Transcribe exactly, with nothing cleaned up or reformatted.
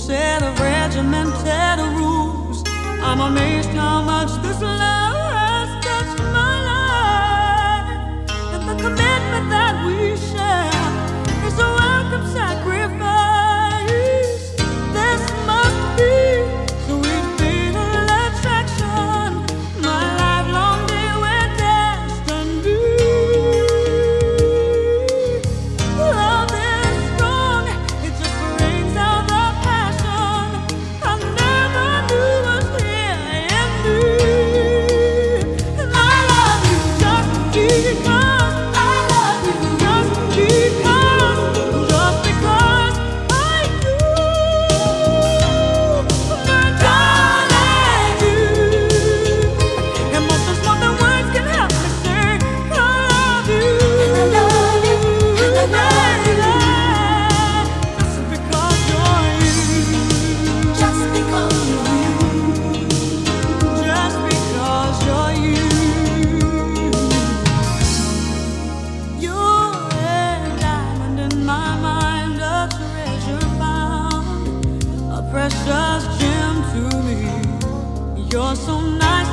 set of regimented rules. I'm amazed how much this love has touched my life, and the commitment that we share is a welcome sacrifice. This must be sweet fatal attraction, my lifelong day we're destined to. Love is strong, it just brings out the passion I never knew was here in me. And I love you just because I love you, just because, just because I do. My darling, you, and most is more than words can help me say. I love you, I love you, I love you, just because you're you, just because you're you, just because you're you. You're a diamond in my mind, a treasure found, a precious gem to me. You're so nice.